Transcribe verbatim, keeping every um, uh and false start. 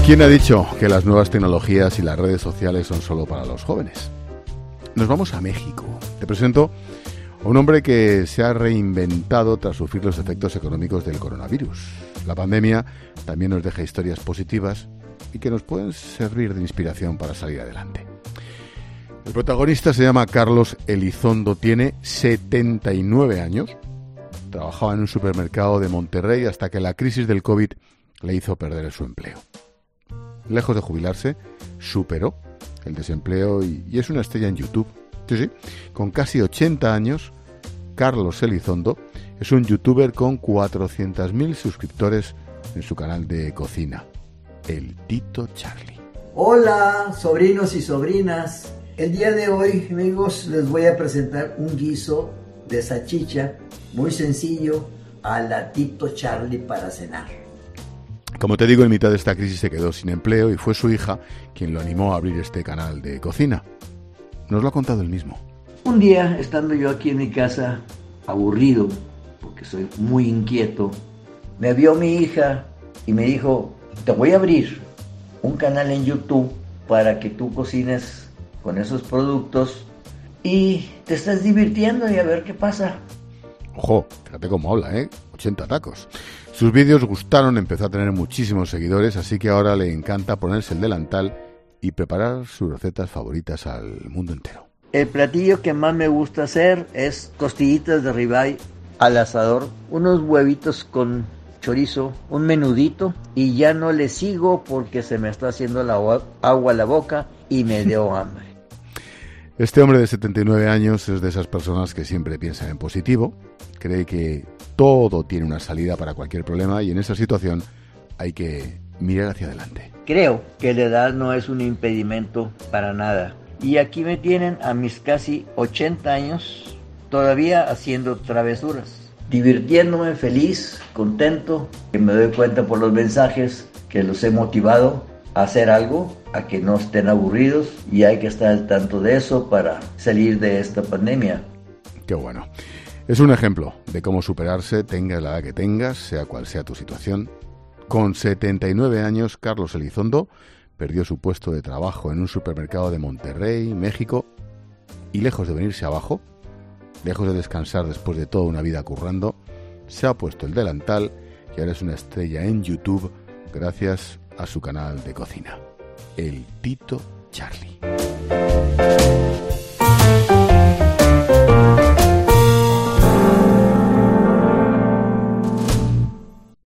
¿Quién ha dicho que las nuevas tecnologías y las redes sociales son solo para los jóvenes? Nos vamos a México. Te presento a un hombre que se ha reinventado tras sufrir los efectos económicos del coronavirus. La pandemia también nos deja historias positivas y que nos pueden servir de inspiración para salir adelante. El protagonista se llama Carlos Elizondo, tiene setenta y nueve años, trabajaba en un supermercado de Monterrey hasta que la crisis del COVID le hizo perder su empleo. Lejos de jubilarse, superó el desempleo y, y es una estrella en YouTube. Sí, sí, con casi ochenta años, Carlos Elizondo es un youtuber con cuatrocientos mil suscriptores en su canal de cocina, El Tito Charlie. Hola, sobrinos y sobrinas. El día de hoy, amigos, les voy a presentar un guiso de salchicha muy sencillo a la Tito Charlie para cenar. Como te digo, en mitad de esta crisis se quedó sin empleo y fue su hija quien lo animó a abrir este canal de cocina. Nos lo ha contado él mismo. Un día, estando yo aquí en mi casa, aburrido, porque soy muy inquieto, me vio mi hija y me dijo: te voy a abrir un canal en YouTube para que tú cocines con esos productos y te estés divirtiendo y a ver qué pasa. Ojo, fíjate cómo habla, ¿eh? ochenta tacos. Sus vídeos gustaron, empezó a tener muchísimos seguidores, así que ahora le encanta ponerse el delantal y preparar sus recetas favoritas al mundo entero. El platillo que más me gusta hacer es costillitas de ribeye al asador, unos huevitos con chorizo, un menudito, y ya no le sigo porque se me está haciendo la agua a la boca y me dio hambre. Este hombre de setenta y nueve años es de esas personas que siempre piensan en positivo, cree que todo tiene una salida para cualquier problema y en esa situación hay que mirar hacia adelante. Creo que la edad no es un impedimento para nada. Y aquí me tienen a mis casi ochenta años todavía haciendo travesuras, divirtiéndome, feliz, contento, que me doy cuenta por los mensajes que los he motivado a hacer algo, a que no estén aburridos, y hay que estar al tanto de eso para salir de esta pandemia. Qué bueno. Es un ejemplo de cómo superarse, tengas la edad que tengas, sea cual sea tu situación. Con setenta y nueve años, Carlos Elizondo perdió su puesto de trabajo en un supermercado de Monterrey, México, y lejos de venirse abajo, lejos de descansar después de toda una vida currando, se ha puesto el delantal y ahora es una estrella en YouTube gracias a su canal de cocina, El Tito Charlie.